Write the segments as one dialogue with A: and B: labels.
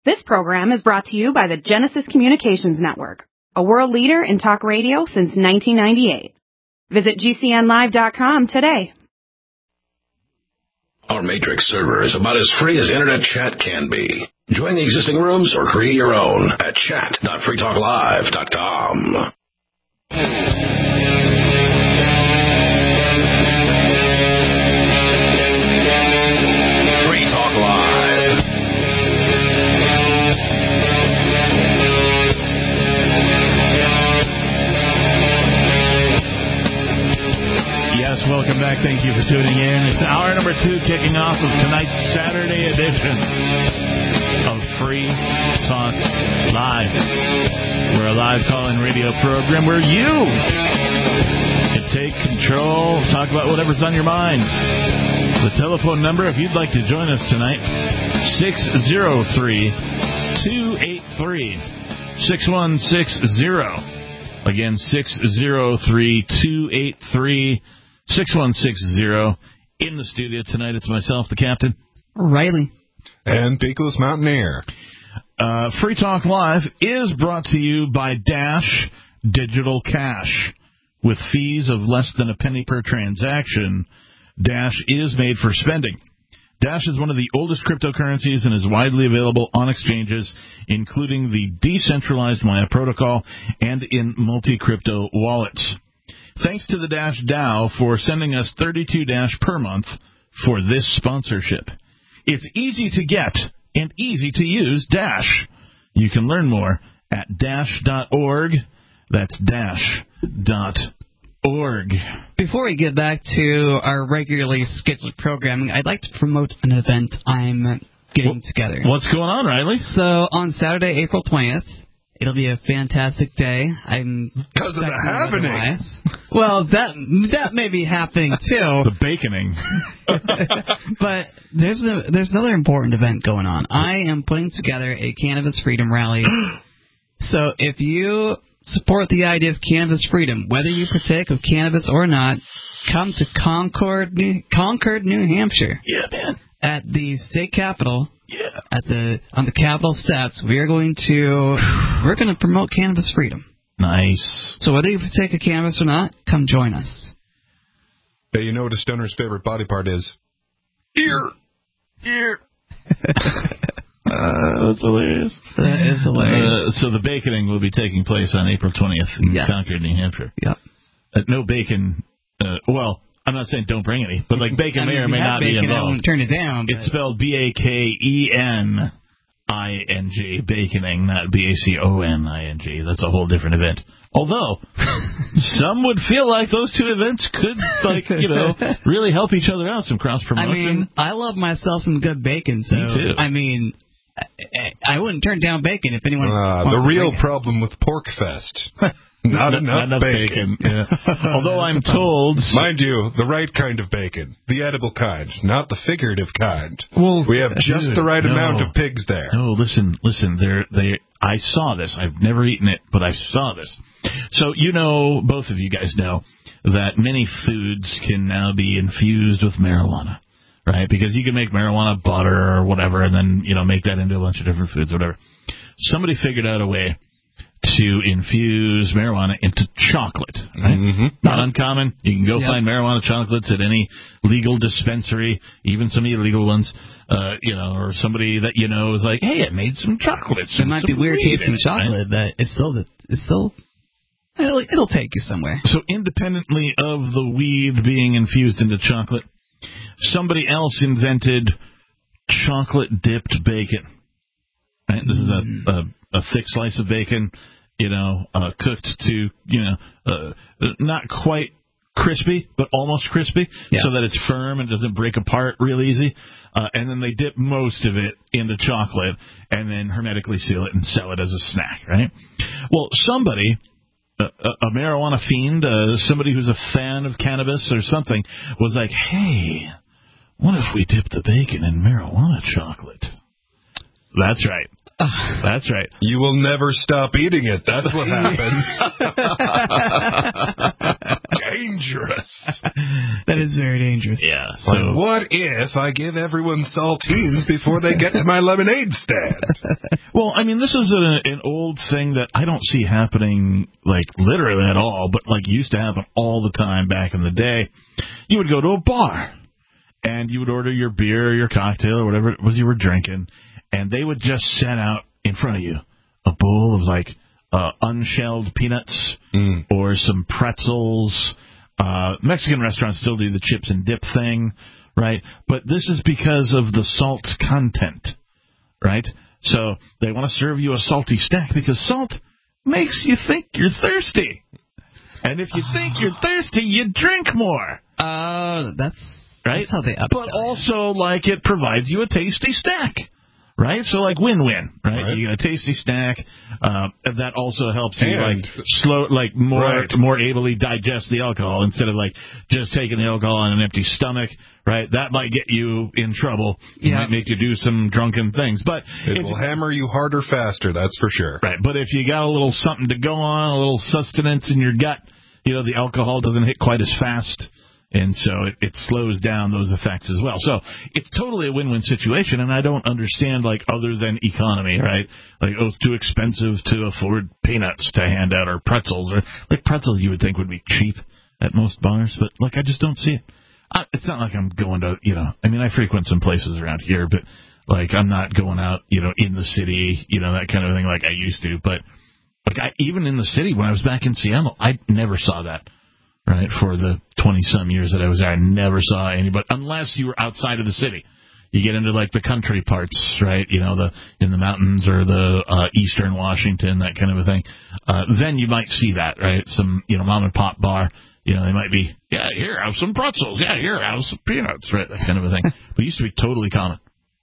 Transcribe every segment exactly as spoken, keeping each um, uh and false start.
A: This program is brought to you by the Genesis Communications Network, a world leader in talk radio since nineteen ninety-eight. Visit G C N live dot com today.
B: Our Matrix server is about as free as internet chat can be. Join the existing rooms or create your own at chat dot free talk live dot com. Free Talk Live.
C: Yes, welcome back. Thank you for tuning in. It's hour number two kicking off of tonight's Saturday edition of Free Talk Live. We're a live call-in radio program where you can take control, talk about whatever's on your mind. The telephone number, if you'd like to join us tonight, six oh three, two eight three, six one six zero. Again, six oh three, two eight three, six one six zero. In the studio tonight, it's myself, the captain,
D: Riley,
E: and Peakless Mountaineer.
C: Uh, Free Talk Live is brought to you by Dash Digital Cash. With fees of less than a penny per transaction, Dash is made for spending. Dash is one of the oldest cryptocurrencies and is widely available on exchanges, including the decentralized Maya protocol and in multi-crypto wallets. Thanks to the Dash DAO for sending us thirty-two Dash per month for this sponsorship. It's easy to get and easy to use Dash. You can learn more at dash dot org. That's dash dot org.
D: Before we get back to our regularly scheduled programming, I'd like to promote an event I'm getting
C: what,
D: together.
C: What's going on, Riley?
D: So on Saturday, April twentieth, it'll be a fantastic day. I'm
E: because of the happening.
D: Well, that that may be happening too.
C: The baconing.
D: But there's a, there's another important event going on. I am putting together a cannabis freedom rally. So if you support the idea of cannabis freedom, whether you partake of cannabis or not, come to Concord, New, Concord, New Hampshire.
C: Yeah, man.
D: At the state capitol.
C: Yeah.
D: At the on the Capitol steps, we are going to we're going to promote cannabis freedom.
C: Nice.
D: So whether you partake of cannabis or not, come join us.
E: Hey, you know what a stoner's favorite body part is?
C: Ear. Ear. Uh, that's hilarious.
D: That is hilarious.
C: Uh, so the baconing will be taking place on April twentieth in
D: yes.
C: Concord, New Hampshire.
D: Yep.
C: Uh, no bacon. Uh, well, I'm not saying don't bring any, but like bacon
D: I mean,
C: may or may not
D: bacon,
C: be involved.
D: I won't turn it down.
C: It's spelled B A K E N I N G, baconing, not B A C O N I N G. That's a whole different event. Although, some would feel like those two events could, like, you know, really help each other out, some cross-promotion.
D: I mean, I love myself some good bacon, so,
C: Me too.
D: I mean, I, I wouldn't turn down bacon if anyone
E: uh,
D: wants
E: the real
D: bacon.
E: problem with Pork Fest. Not,
C: not
E: enough,
C: enough
E: bacon.
C: bacon. Yeah. Although I'm told...
E: Mind you, the right kind of bacon. The edible kind, not the figurative kind.
C: Well,
E: we have just
C: dude,
E: the right
C: no.
E: amount of pigs there.
C: No, listen, listen. They're, they. I saw this. I've never eaten it, but I saw this. So, you know, both of you guys know that many foods can now be infused with marijuana, right? Because you can make marijuana butter or whatever and then, you know, make that into a bunch of different foods, whatever. Somebody figured out a way to infuse marijuana into chocolate, right?
E: Mm-hmm.
C: Not uncommon. You can go
D: yep.
C: find marijuana chocolates at any legal dispensary, even some illegal ones, uh, you know, or somebody that you know is like, hey, I made some chocolates.
D: It might be weird tasting chocolate, right? but it's still, it's still, it'll, it'll take you somewhere.
C: So independently of the weed being infused into chocolate, somebody else invented chocolate-dipped bacon. Right? This is a, a, a thick slice of bacon, you know, uh, cooked to, you know, uh, not quite crispy, but almost crispy,
D: yeah.
C: so that it's firm and doesn't break apart real easy. Uh, and then they dip most of it into chocolate and then hermetically seal it and sell it as a snack, right? Well, somebody, a, a marijuana fiend, uh, somebody who's a fan of cannabis or something, was like, hey, what if we dip the bacon in marijuana chocolate? That's right. That's right.
E: You will never stop eating it. That's what happens. Dangerous.
D: That is very dangerous.
C: Yeah. So
E: Like, what if I give everyone saltines before they get to my lemonade stand?
C: Well, I mean, this is an, an old thing that I don't see happening, like, literally at all, but, like, used to happen all the time back in the day. You would go to a bar, and you would order your beer or your cocktail or whatever it was you were drinking, and they would just set out in front of you a bowl of, like, uh, unshelled peanuts
E: mm.
C: or some pretzels. Uh, Mexican restaurants still do the chips and dip thing, right? But this is because of the salt content, right? So they want to serve you a salty snack because salt makes you think you're thirsty. And if you think you're thirsty, you drink more.
D: Oh, uh, that's,
C: right?
D: that's how they upsell.
C: But also, like, it provides you a tasty snack. Right? So, like, win-win, right? right? You get a tasty snack. Uh, that also helps you,
E: and,
C: like, slow, like, more
E: right.
C: more ably digest the alcohol instead of, like, just taking the alcohol on an empty stomach, right? That might get you in trouble. It
D: yeah.
C: might make you do some drunken things. But
E: it will hammer you harder faster, that's for sure.
C: Right. But if you got a little something to go on, a little sustenance in your gut, you know, the alcohol doesn't hit quite as fast. And so it, it slows down those effects as well. So it's totally a win-win situation, and I don't understand, like, other than economy, right? Like, oh, it's too expensive to afford peanuts to hand out or pretzels. Or like, pretzels you would think would be cheap at most bars, but, like, I just don't see it. I, it's not like I'm going to, you know, I mean, I frequent some places around here, but, like, I'm not going out, you know, in the city, you know, that kind of thing like I used to. But, like, I, even in the city, when I was back in Seattle, I never saw that. Right, for the twenty-some years that I was there, I never saw anybody, unless you were outside of the city. You get into, like, the country parts, right, you know, the in the mountains or the uh, eastern Washington, that kind of a thing. Uh, then you might see that, right, some, you know, mom-and-pop bar, you know, they might be, yeah, here, have some pretzels, yeah, here, have some peanuts, right, that kind of a thing. But it used to be totally common.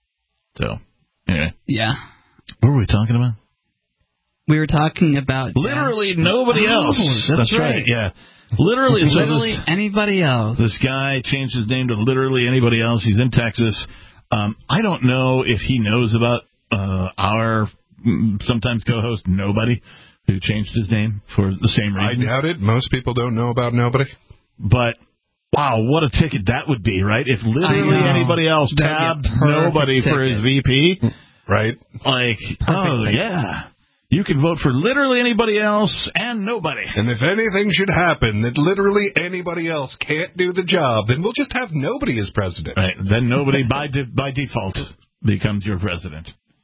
C: So, anyway.
D: Yeah.
C: What were we talking about?
D: We were talking about...
C: Literally uh, nobody
D: oh,
C: else.
D: That's,
C: that's right.
D: right,
C: yeah. Literally, so
D: literally
C: this,
D: anybody else.
C: This guy changed his name to literally anybody else. He's in Texas. Um, I don't know if he knows about uh, our sometimes co-host Nobody, who changed his name for the same reason.
E: I doubt it. Most people don't know about Nobody.
C: But wow, what a ticket that would be, right? If literally anybody else tabbed Nobody ticket. for his V P,
E: right?
C: Like, perfect oh ticket. yeah. You can vote for literally anybody else and nobody.
E: And if anything should happen that literally anybody else can't do the job, then we'll just have nobody as president.
C: Right. Then nobody by de- by default becomes your president.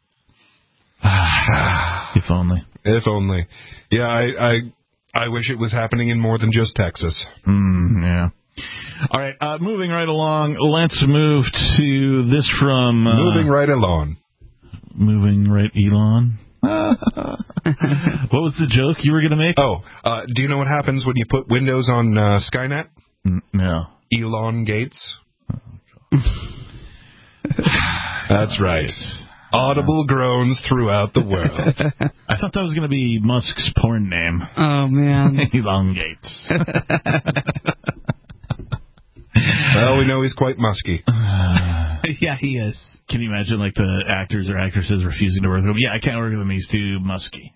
C: If only.
E: If only. Yeah, I, I I wish it was happening in more than just Texas.
C: Mm, yeah. All right. Uh, moving right along, let's move to this from... Uh,
E: moving right along.
C: Moving right Elon. What was the joke you were going to make?
E: Oh, uh, do you know what happens when you put Windows on uh, Skynet?
C: Mm, no.
E: Elon Gates. That's right. Audible groans throughout the world.
C: I thought that was going to be Musk's porn name.
D: Oh, man.
C: Elon Gates.
E: Well, we know he's quite musky.
C: Uh,
D: yeah, he is.
C: Can you imagine, like, the actors or actresses refusing to work with him? Yeah, I can't work with him. He's too musky.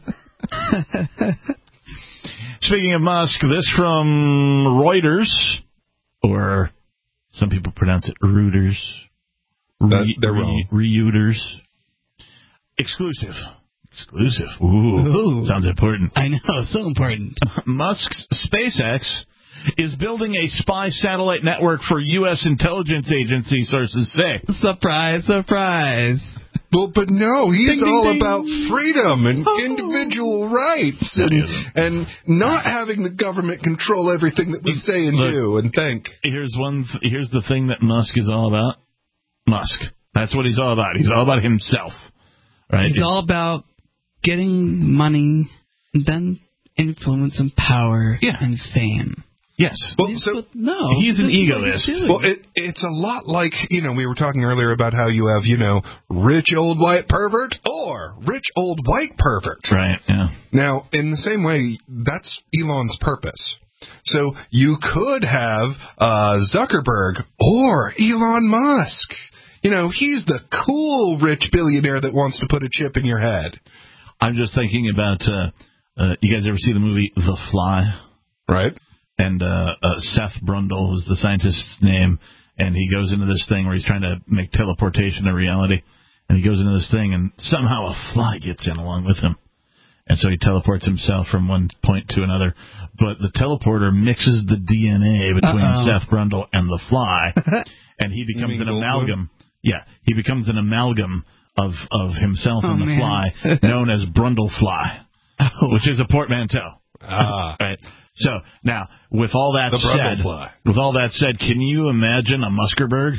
C: Speaking of Musk, this from Reuters, or some people pronounce it Reuters.
E: Re- they're wrong.
C: Reuters. Exclusive. Exclusive. Ooh, Ooh. Sounds important.
D: I know, so important.
C: Musk's SpaceX is building a spy satellite network for U S intelligence agency, sources say.
D: Surprise, surprise.
E: Well, but no, he's
C: ding,
E: all
C: ding,
E: about
C: ding.
E: freedom and
C: oh.
E: individual rights and, and not having the government control everything that we Look, say and do and think.
C: Here's one. Th- here's the thing that Musk is all about. Musk. That's what he's all about. He's all about himself. Right?
D: He's
C: it,
D: all about getting money and then influence and power
C: yeah.
D: and fame.
C: Yes.
E: Well,
D: he's,
E: so
D: no,
C: he's an egoist.
D: He's
E: well, it, it's a lot like, you know, we were talking earlier about how you have, you know, rich old white pervert or rich old white pervert.
C: Right, yeah.
E: Now, in the same way, that's Elon's purpose. So you could have uh, Zuckerberg or Elon Musk. You know, he's the cool rich billionaire that wants to put a chip in your head.
C: I'm just thinking about, uh, uh, you guys ever see the movie The Fly?
E: Right.
C: And uh, uh, Seth Brundle is the scientist's name, and he goes into this thing where he's trying to make teleportation a reality. And he goes into this thing, and somehow a fly gets in along with him. And so he teleports himself from one point to another. But the teleporter mixes the D N A between Uh-oh. Seth Brundle and the fly, and he becomes an amalgam. Yeah, he becomes an amalgam of, of himself oh, and the man. fly, known as Brundle Fly, oh. which is a portmanteau.
E: Ah.
C: Right. So, now, with all that
E: the
C: said,
E: fly.
C: with all that said, can you imagine a Muskerberg?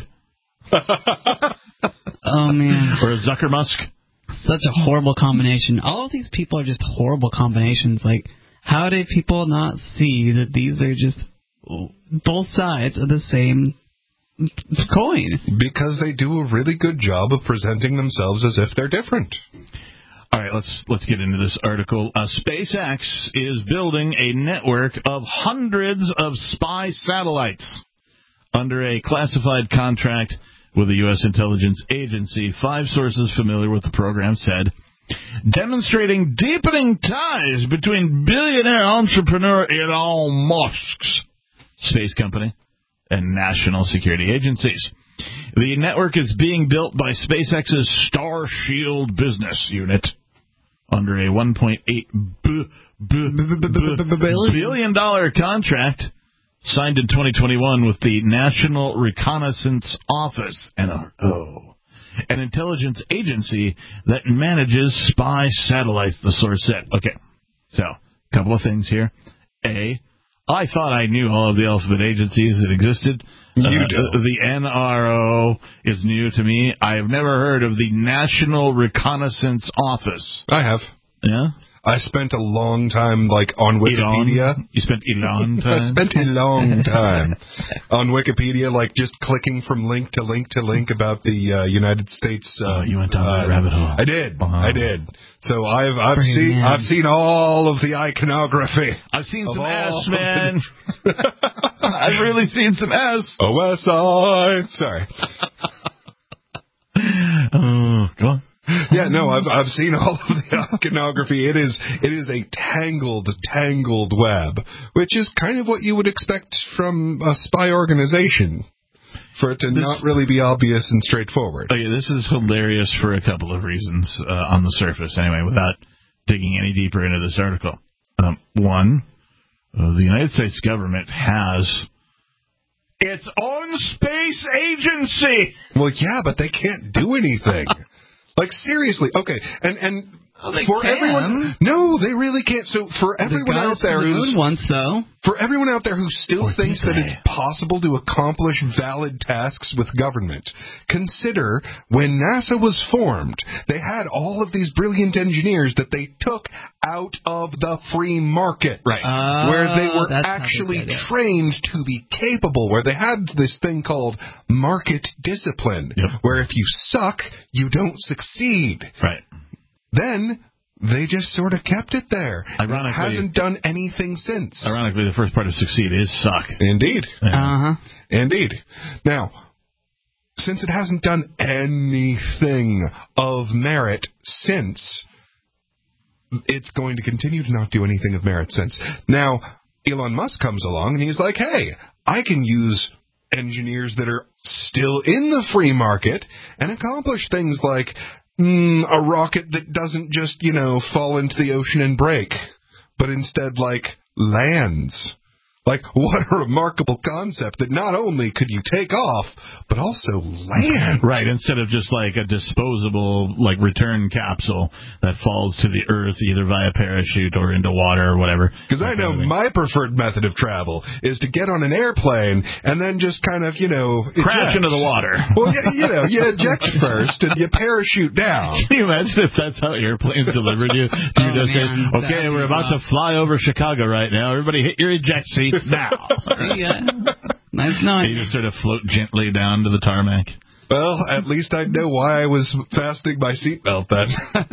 D: Oh, man.
C: Or a Zuckermusk?
D: Such a horrible combination. All of these people are just horrible combinations. Like, how did people not see that these are just both sides of the same coin?
E: Because they do a really good job of presenting themselves as if they're different.
C: All right, let's let's get into this article. Uh, SpaceX is building a network of hundreds of spy satellites under a classified contract with the U S intelligence agency. Five sources familiar with the program said, demonstrating deepening ties between billionaire entrepreneur Elon Musk's space company and national security agencies. The network is being built by SpaceX's Starshield business unit under a one point eight billion dollars contract signed in twenty twenty-one with the National Reconnaissance Office, N R O, an intelligence agency that manages spy satellites, the source said. Okay, so a couple of things here. A, I thought I knew all of the alphabet agencies that existed.
E: You
C: uh,
E: do.
C: The N R O is new to me. I have never heard of the National Reconnaissance Office.
E: I have.
C: Yeah?
E: I spent a long time, like, on Wikipedia.
C: Elon? You spent a long time?
E: I spent a long time on Wikipedia, like, just clicking from link to link to link about the uh, United States. Uh,
C: oh, you went down
E: uh,
C: that rabbit hole.
E: I did.
C: Uh-huh.
E: I did. So I've I've
D: Pretty
E: seen
D: man.
E: I've seen all of the iconography.
C: I've seen some
E: all
C: ass, man. I've really seen some ass.
E: O S I. Sorry.
C: Oh, go on.
E: Yeah, no, I've I've seen all of the iconography. It is it is a tangled, tangled web, which is kind of what you would expect from a spy organization, for it to this, not really be obvious and straightforward.
C: Okay, this is hilarious for a couple of reasons uh, on the surface, anyway, without digging any deeper into this article. Um, one, uh, the United States government has its own space agency.
E: Well, yeah, but they can't do anything. Like, seriously. Okay, and and
D: oh, they
E: for
D: can.
E: everyone, no, they really can't. So for everyone out there
D: the
E: who's
D: moon once though,
E: for everyone out there who still
C: Or
E: thinks that it's possible to accomplish valid tasks with government, consider when NASA was formed, they had all of these brilliant engineers that they took out of the free market,
C: right?
D: Uh,
E: where they were
D: that's
E: actually trained to be capable, where they had this thing called market discipline,
C: yep.
E: where if you suck, you don't succeed.
C: Right.
E: Then they just sort of kept it there.
C: Ironically,
E: it hasn't done anything since.
C: Ironically, the first part of succeed is suck.
E: Indeed.
C: Yeah.
D: uh-huh.
E: Indeed. Now, since it hasn't done anything of merit since, it's going to continue to not do anything of merit since. Now, Elon Musk comes along and he's like, hey, I can use engineers that are still in the free market and accomplish things like mm, a rocket that doesn't just, you know, fall into the ocean and break, but instead, like, lands. Like, what a remarkable concept that not only could you take off, but also land.
C: Right, instead of just like a disposable, like, return capsule that falls to the earth either via parachute or into water or whatever.
E: Because I know my preferred method of travel is to get on an airplane and then just kind of, you know,
C: crash
E: eject.
C: into the water.
E: Well, you, you know, you eject first and you parachute down.
C: Can you imagine if that's how airplanes delivered you? You
D: Oh,
C: just say,
D: man,
C: okay,
D: that'd
C: we're
D: be
C: about
D: rough.
C: to fly over Chicago right now. Everybody hit your eject seats now.
D: Yeah. Nice night.
C: You just sort of float gently down to the tarmac.
E: Well, at least I know why I was fastening my seatbelt then.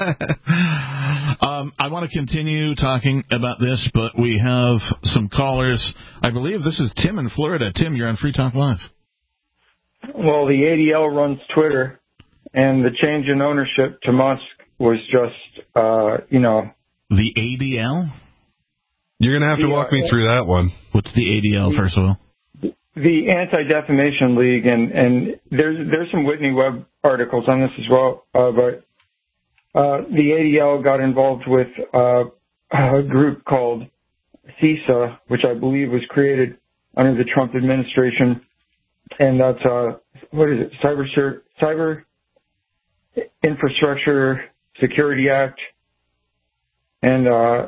C: um, I want to continue talking about this, but we have some callers. I believe this is Tim in Florida. Tim, you're on Free Talk Live.
F: Well, the A D L runs Twitter, and the change in ownership to Musk was just, uh, you know...
C: The A D L?
E: You're going to have to
F: the,
E: walk me
F: uh,
E: through that one.
C: What's the A D L,
F: the,
C: first of all?
F: The Anti-Defamation League, and, and there's there's some Whitney Webb articles on this as well, uh, but uh, the A D L got involved with uh, a group called CISA, which I believe was created under the Trump administration, and that's, uh, what is it, Cyber, Cyber Infrastructure Security Act, and uh,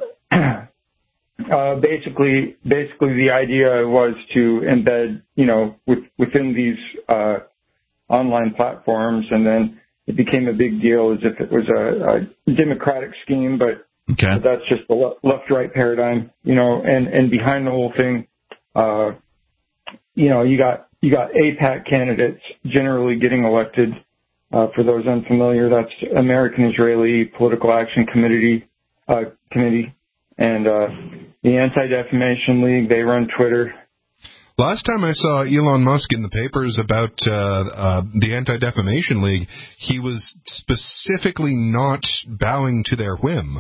F: uh, basically, basically the idea was to embed, you know, with, within these uh, online platforms, and then it became a big deal as if it was a, a democratic scheme, but
C: okay.
F: that's just the left-right paradigm, you know, and, and behind the whole thing, uh, you know, you got you got AIPAC candidates generally getting elected. Uh, for those unfamiliar, that's American Israeli Political Action Committee, uh, Committee, and uh, the Anti-Defamation League. They run Twitter.
E: Last time I saw Elon Musk in the papers about uh, uh, the Anti-Defamation League, he was specifically not bowing to their whim.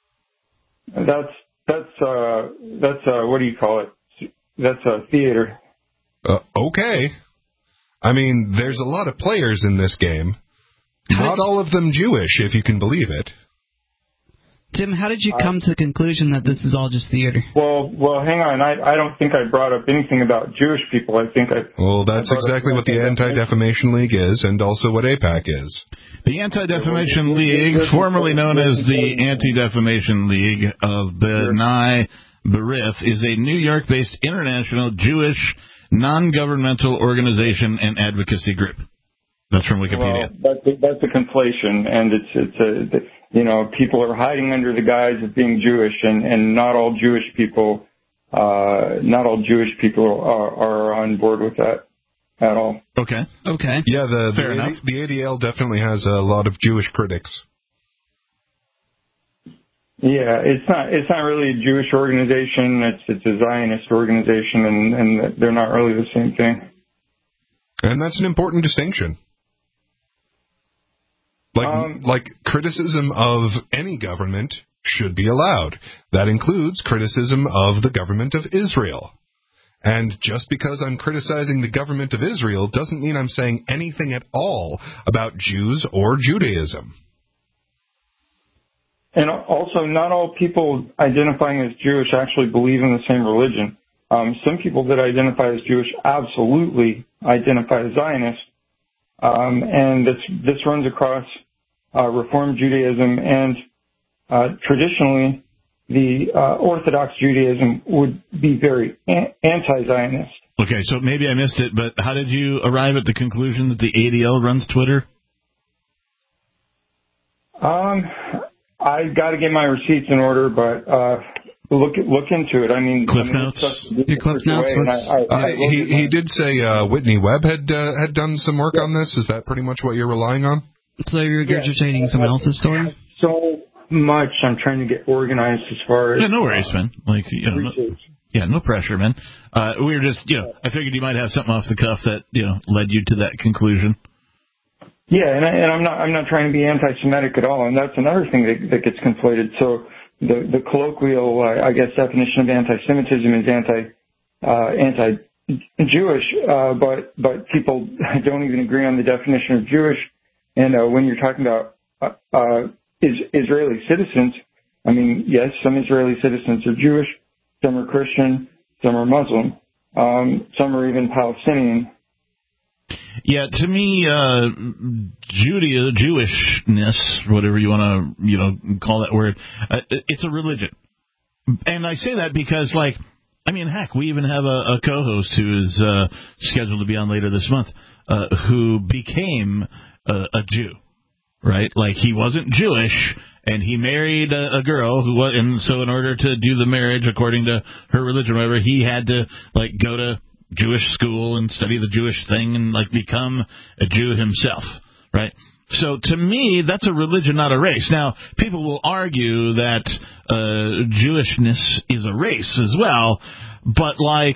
F: That's that's uh, that's uh, what do you call it? That's a uh, theater.
E: Uh, okay. I mean, there's a lot of players in this game. Not all of them Jewish, if you can believe it.
D: Tim, how did you come to the conclusion that this is all just theater?
F: Well, well, hang on. I, I don't think I brought up anything about Jewish people. I think I...
E: Well, that's exactly what the Anti-Defamation League is, and also what AIPAC is.
C: The Anti-Defamation League, formerly known as the Anti-Defamation League of B'nai B'rith, is a New York-based international Jewish non-governmental organization and advocacy group. That's from Wikipedia.
F: Well, that's a, that's a conflation, and it's it's a you know people are hiding under the guise of being Jewish, and, and not all Jewish people uh, not all Jewish people are, are on board with that at all.
C: Okay.
D: Okay.
E: Yeah, the
C: Fair
E: the,
C: enough.
E: the A D L definitely has a lot of Jewish critics.
F: Yeah, it's not it's not really a Jewish organization. It's it's a Zionist organization, and, and they're not really the same thing.
E: And that's an important distinction. Like
F: Um,
E: like criticism of any government should be allowed. That includes criticism of the government of Israel. And just because I'm criticizing the government of Israel doesn't mean I'm saying anything at all about Jews or Judaism.
F: And also, not all people identifying as Jewish actually believe in the same religion. Um, some people that identify as Jewish absolutely identify as Zionist, um, and this this runs across uh, Reform Judaism, and uh, traditionally, the uh, Orthodox Judaism would be very an- anti-Zionist.
C: Okay, so maybe I missed it, but how did you arrive at the conclusion that the A D L runs Twitter?
F: Um. I got to get my receipts in order, but uh, look look into it. I mean,
C: Cliff
F: I mean,
C: Notes?
F: Your
D: Cliff Notes?
F: I, I,
E: Uh,
F: I
E: he he did say uh, Whitney Webb had uh, had done some work on this. Is that pretty much what you're relying on?
D: So you're regurgitating
F: yeah,
D: someone else's story?
F: So much. I'm trying to get organized as far as
C: Yeah, no worries, man. Like, you know, no,
F: research.
C: yeah, no pressure, man. Uh, we were just, you know, I figured you might have something off the cuff that, you know, led you to that conclusion.
F: Yeah, and, I, and I'm not I'm not trying to be anti-Semitic at all, and that's another thing that, that gets conflated. So the the colloquial, uh, I guess, definition of anti-Semitism is anti uh, anti-Jewish, uh, but but people don't even agree on the definition of Jewish. And uh, when you're talking about uh, uh, is, Israeli citizens, I mean, yes, some Israeli citizens are Jewish, some are Christian, some are Muslim, um, some are even Palestinian.
C: Yeah, to me, uh, Judea, Jewishness, whatever you want to, you know, call that word, uh, it's a religion. And I say that because, like, I mean, heck, we even have a, a co-host who is uh, scheduled to be on later this month, uh, who became a, a Jew, right? Like, he wasn't Jewish, and he married a, a girl who was, and so in order to do the marriage according to her religion, or whatever, he had to, like, go to Jewish school and study the Jewish thing and, like, become a Jew himself, right? So to me, that's a religion, not a race. Now, people will argue that uh, Jewishness is a race as well, but, like,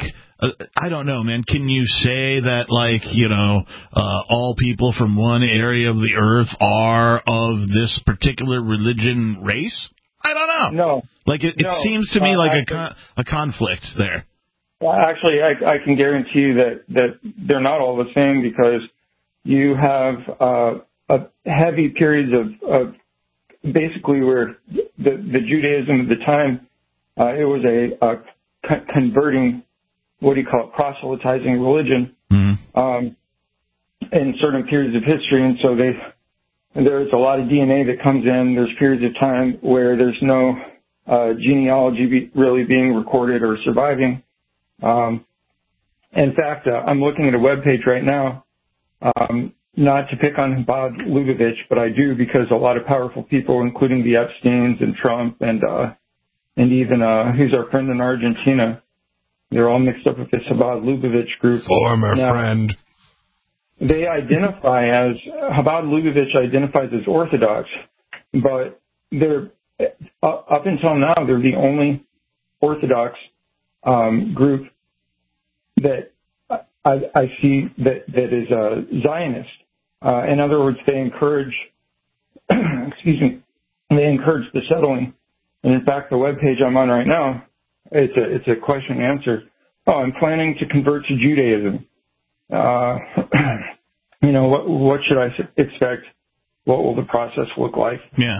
C: uh, I don't know, man. Can you say that, like, you know, uh, all people from one area of the earth are of this particular religion race? I don't know.
F: No.
C: Like, it, it
F: no.
C: seems to me
F: uh,
C: like
F: actually,
C: a con- a conflict there.
F: Actually, I, I can guarantee you that, that they're not all the same, because you have uh, a heavy periods of, of basically where the, the Judaism at the time, uh, it was a, a co- converting, what do you call it, proselytizing religion
C: Mm-hmm.
F: um, in certain periods of history. And so they, there's a lot of D N A that comes in. There's periods of time where there's no uh, genealogy be, really being recorded or surviving. Um, in fact, uh, I'm looking at a webpage right now, um, not to pick on Bob Lubavitch, but I do, because a lot of powerful people, including the Epsteins and Trump and uh, and even uh, who's our friend in Argentina, they're all mixed up with this Chabad Lubavitch group.
E: Former
F: now,
E: friend.
F: They identify as, Chabad Lubavitch identifies as Orthodox, but they're, up until now, they're the only Orthodox um, group that I, I see that, that is a Zionist. Uh, in other words, they encourage, excuse me, they encourage the settling. And in fact, the webpage I'm on right now, it's a, it's a question and answer. Oh, I'm planning to convert to Judaism. Uh, you know, what, what should I expect? What will the process look like?
C: Yeah.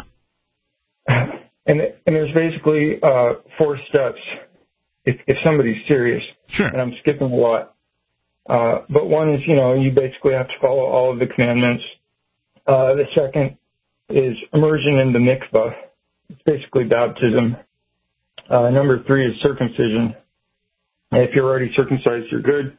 F: And, and there's basically, uh, four steps if, if somebody's serious.
C: Sure.
F: And I'm skipping a lot. Uh, but one is, you know, you basically have to follow all of the commandments. Uh, the second is immersion in the mikvah. It's basically baptism. Uh, number three is circumcision. If you're already circumcised, you're good.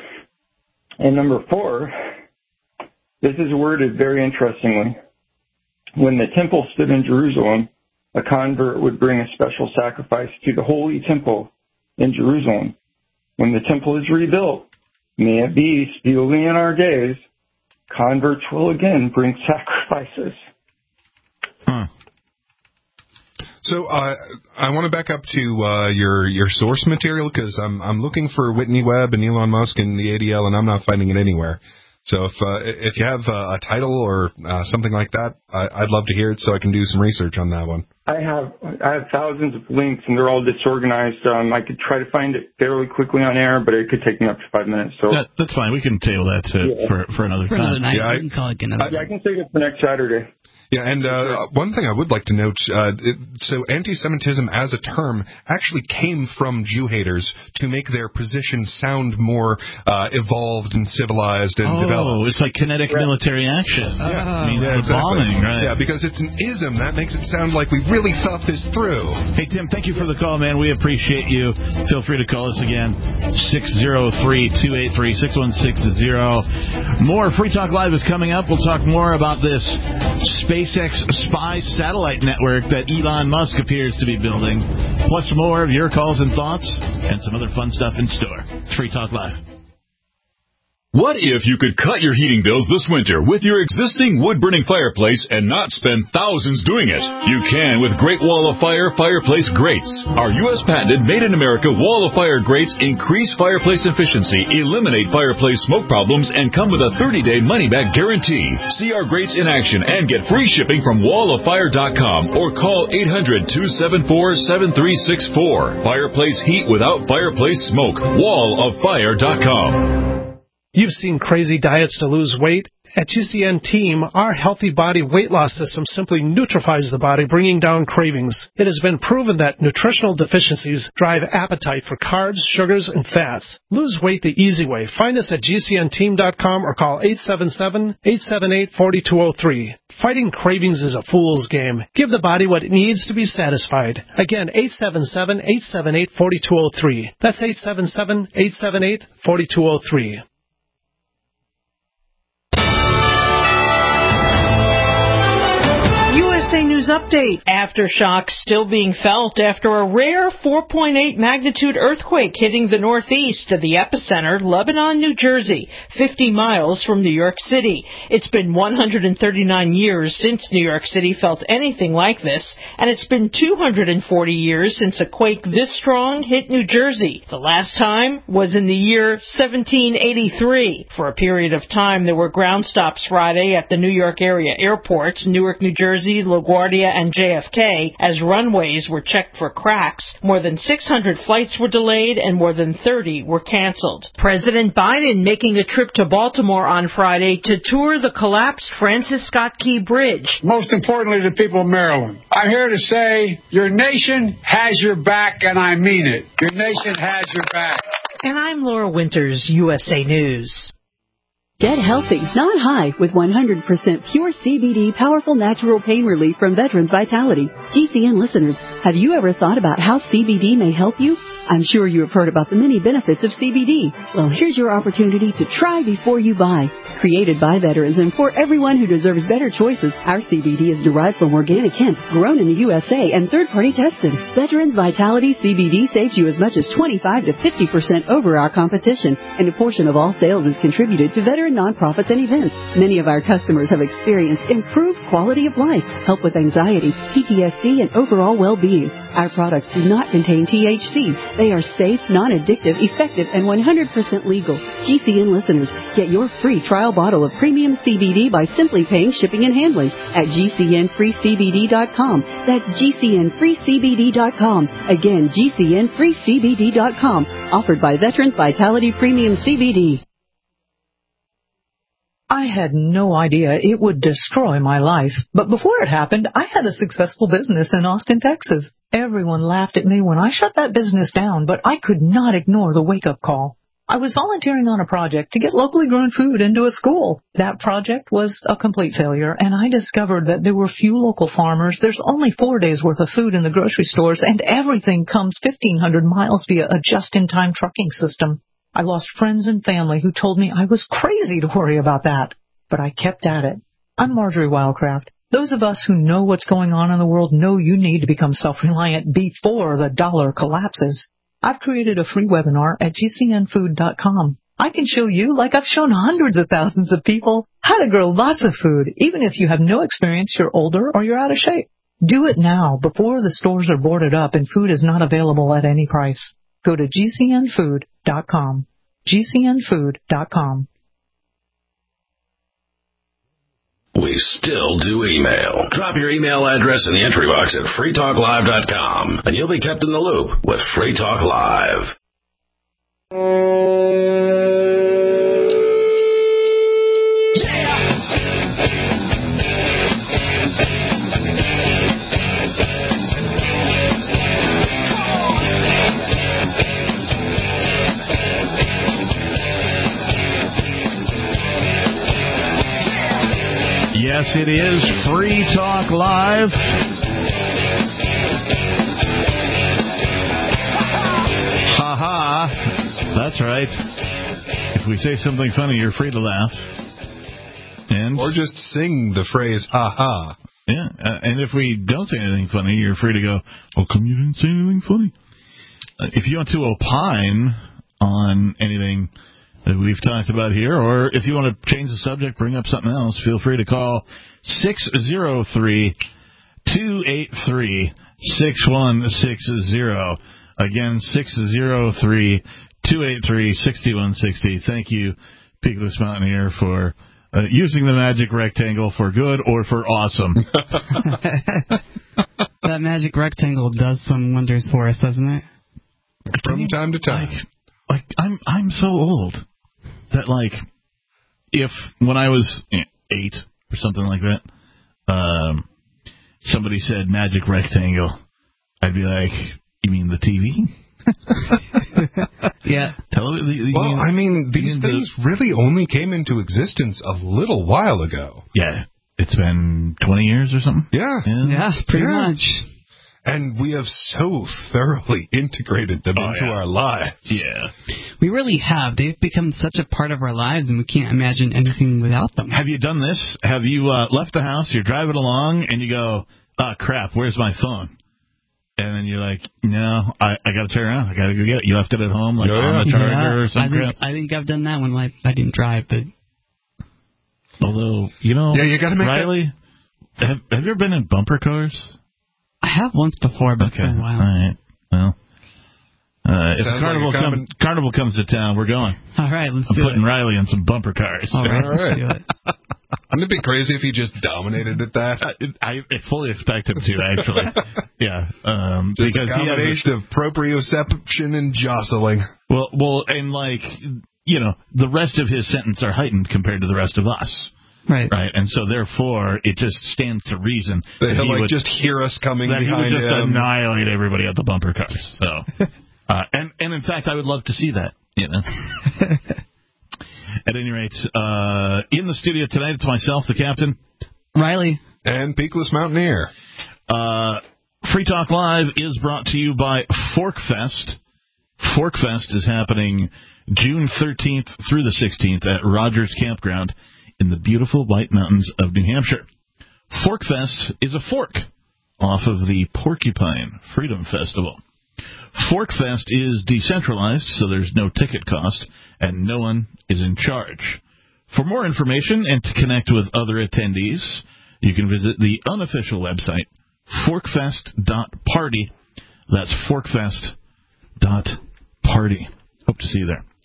F: And number four, this is worded very interestingly. When the temple stood in Jerusalem, a convert would bring a special sacrifice to the holy temple in Jerusalem. When the temple is rebuilt, may it be speedily in our days, converts will again bring sacrifices.
C: Huh.
E: So uh, I want to back up to uh, your your source material, because I'm I'm looking for Whitney Webb and Elon Musk and the A D L, and I'm not finding it anywhere. So if uh, if you have uh, a title or uh, something like that, I, I'd love to hear it so I can do some research on that one.
F: I have I have thousands of links, and they're all disorganized. Um, I could try to find it fairly quickly on air, but it could take me up to five minutes. So
C: that, that's fine. We can table that to,
F: yeah.
C: for for another
D: For
C: time.
D: another night.
E: Yeah, I-
D: we can call it another
E: I-
F: yeah, I can save it for next Saturday.
E: Yeah, and uh, one thing I would like to note, uh, it, so anti-Semitism as a term actually came from Jew haters to make their position sound more uh, evolved and civilized and
C: oh,
E: developed.
C: it's like kinetic
F: Right.
C: military action.
E: Yeah,
C: I mean,
E: yeah,
C: the
E: exactly.
C: bombing, right?
E: Yeah, because it's an ism. That makes it sound like we really thought this through.
C: Hey, Tim, thank you for the call, man. We appreciate you. Feel free to call us again, six oh three, two eight three, six one six zero. More Free Talk Live is coming up. We'll talk more about this SpaceX spy satellite network that Elon Musk appears to be building, plus more of your calls and thoughts, and some other fun stuff in store. It's Free Talk Live.
G: What if you could cut your heating bills this winter with your existing wood-burning fireplace and not spend thousands doing it? You can with Great Wall of Fire fireplace grates. Our U S patented made-in-America Wall of Fire grates increase fireplace efficiency, eliminate fireplace smoke problems, and come with a thirty-day money-back guarantee. See our grates in action and get free shipping from wall of fire dot com or call eight hundred, two seven four, seven three six four. Fireplace heat without fireplace smoke. wall of fire dot com.
H: You've seen crazy diets to lose weight. At G C N Team, our healthy body weight loss system simply neutralizes the body, bringing down cravings. It has been proven that nutritional deficiencies drive appetite for carbs, sugars, and fats. Lose weight the easy way. Find us at G C N team dot com or call eight seven seven, eight seven eight, four two zero three. Fighting cravings is a fool's game. Give the body what it needs to be satisfied. Again, eight seven seven, eight seven eight, four two zero three. That's eight seven seven, eight seven eight, four two zero three.
I: U S A News Update. Aftershocks still being felt after a rare four point eight magnitude earthquake hitting the northeast of the epicenter, Lebanon, New Jersey, fifty miles from New York City. It's been one hundred thirty-nine years since New York City felt anything like this, and it's been two hundred forty years since a quake this strong hit New Jersey. The last time was in the year seventeen eighty-three. For a period of time, there were ground stops Friday at the New York area airports, Newark, New Jersey, LaGuardia, and J F K, as runways were checked for cracks. More than six hundred flights were delayed and more than thirty were canceled. President Biden making a trip to Baltimore on Friday to tour the collapsed Francis Scott Key Bridge.
J: Most importantly, to the people of Maryland, I'm here to say your nation has your back, and I mean it. Your nation has your back.
I: And I'm Laura Winters, U S A News.
K: Get healthy, not high, with one hundred percent pure C B D powerful natural pain relief from Veterans Vitality. G C N listeners, have you ever thought about how C B D may help you? I'm sure you have heard about the many benefits of C B D. Well, here's your opportunity to try before you buy. Created by veterans and for everyone who deserves better choices, our C B D is derived from organic hemp, grown in the U S A, and third-party tested. Veterans Vitality C B D saves you as much as twenty-five to fifty percent over our competition, and a portion of all sales is contributed to veteran nonprofits and events. Many of our customers have experienced improved quality of life, help with anxiety, P T S D, and overall well-being. Our products do not contain T H C. They are safe, non-addictive, effective, and one hundred percent legal. G C N listeners, get your free trial bottle of premium C B D by simply paying shipping and handling at G C N free C B D dot com. That's G C N free C B D dot com. Again, G C N free C B D dot com. Offered by Veterans Vitality Premium C B D.
L: I had no idea it would destroy my life. But before it happened, I had a successful business in Austin, Texas. Everyone laughed at me when I shut that business down, but I could not ignore the wake-up call. I was volunteering on a project to get locally grown food into a school. That project was a complete failure, and I discovered that there were few local farmers. There's only four days' worth of food in the grocery stores, and everything comes fifteen hundred miles via a just-in-time trucking system. I lost friends and family who told me I was crazy to worry about that, but I kept at it. I'm Marjorie Wildcraft. Those of us who know what's going on in the world know you need to become self-reliant before the dollar collapses. I've created a free webinar at G C N food dot com. I can show you, like I've shown hundreds of thousands of people, how to grow lots of food, even if you have no experience, you're older, or you're out of shape. Do it now, before the stores are boarded up and food is not available at any price. Go to G C N food dot com. G C N food dot com.
B: We still do email. Drop your email address in the entry box at free talk live dot com, and you'll be kept in the loop with Free Talk Live.
C: Yes, it is Free Talk Live. Ha ha. That's right. If we say something funny, you're free to laugh. And
E: or just sing the phrase ha ha.
C: Yeah, uh, and if we don't say anything funny, you're free to go, oh, come you didn't say anything funny. Uh, if you want to opine on anything that we've talked about here, or if you want to change the subject, bring up something else, feel free to call six oh three, two eight three, six one six zero. Again, six oh three, two eight three, six one six zero. Thank you, Peakless Mountaineer, for uh, using the magic rectangle for good or for awesome.
D: That magic rectangle does some wonders for us, doesn't it?
E: From time to time.
C: Like, like I'm, I'm so old that, like, if when I was eight or something like that, um, somebody said magic rectangle, I'd be like, you mean the T V?
D: Yeah.
C: Television.
E: Well, I mean, these things the, really only came into existence a little while ago.
C: Yeah. It's been twenty years or something?
E: Yeah.
D: Yeah, yeah pretty
E: yeah.
D: much.
E: And we have so thoroughly integrated them
C: oh,
E: into
C: yeah.
E: our lives.
C: Yeah.
D: We really have. They've become such a part of our lives, and we can't imagine anything without them.
C: Have you done this? Have you uh, left the house, you're driving along, and you go, oh, crap, where's my phone? And then you're like, no, I, I got to turn around. I got to go get it. You left it at home, like
E: oh,
C: on
E: yeah.
C: the charger
D: yeah,
C: or something.
D: I think, I think I've done that when like, I didn't drive, but...
C: Although, you know,
E: yeah, you gotta make
C: Riley, that... have, have you ever been in bumper cars?
D: I have once before, but
C: okay.
D: it's been a while.
C: All right. Well, uh, if Carnival,
E: like
C: comes, Carnival comes to town, we're going.
D: All right, let's
C: I'm
D: do
C: putting
D: it.
C: Riley in some bumper cars.
D: All right,
E: All right.
D: let's do it.
E: Wouldn't it be crazy if he just dominated at that?
C: I, I fully expect him to, actually. yeah. Um,
E: just
C: because
E: a combination
C: he has a,
E: of proprioception and jostling.
C: Well, well, and like, you know, the rest of his sentence are heightened compared to the rest of us.
D: Right.
C: Right. And so, therefore, it just stands to reason
E: that,
C: that
E: he'll
C: he
E: like
C: would
E: just hear us coming
C: that
E: behind
C: he would just
E: him.
C: annihilate everybody at the bumper cars. So, uh, and and in fact, I would love to see that. You know. At any rate, uh, in the studio tonight, it's myself, the captain,
D: Riley,
E: and Peakless Mountaineer.
C: Uh, Free Talk Live is brought to you by Forkfest. Forkfest is happening June thirteenth through the sixteenth at Rogers Campground in the beautiful White Mountains of New Hampshire. Forkfest is a fork off of the Porcupine Freedom Festival. Forkfest is decentralized, so there's no ticket cost, and no one is in charge. For more information and to connect with other attendees, you can visit the unofficial website, forkfest dot party. That's forkfest dot party. Hope to see you there.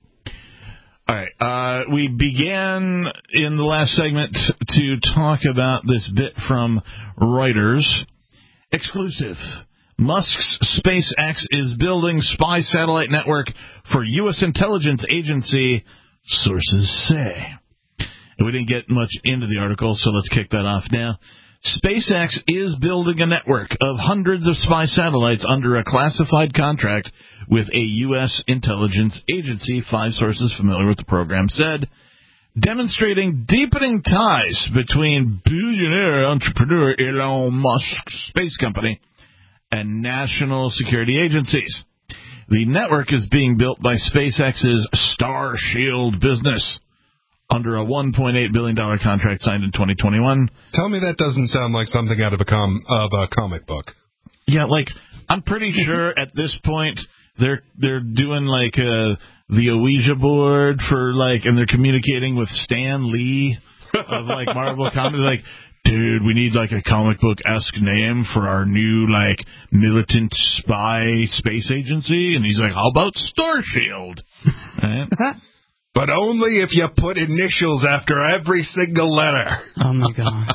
C: All right. Uh, we began in the last segment to talk about this bit from Reuters. Exclusive. Musk's SpaceX is building spy satellite network for U S intelligence agency, sources say. And we didn't get much into the article, so let's kick that off now. SpaceX is building a network of hundreds of spy satellites under a classified contract with a U S intelligence agency, five sources familiar with the program said, demonstrating deepening ties between billionaire entrepreneur Elon Musk's space company and national security agencies. The network is being built by SpaceX's Starshield business under a one point eight billion dollars contract signed in twenty twenty-one.
E: Tell me that doesn't sound like something out of a com of a comic book.
C: Yeah, like, I'm pretty sure at this point they're they're doing like uh, the Ouija board for like, and they're communicating with Stan Lee of like Marvel Comics, like, dude, we need like a comic book-esque name for our new like militant spy space agency, and he's like, how about Starshield? Right?
E: But only if you put initials after every single letter.
D: Oh, my gosh.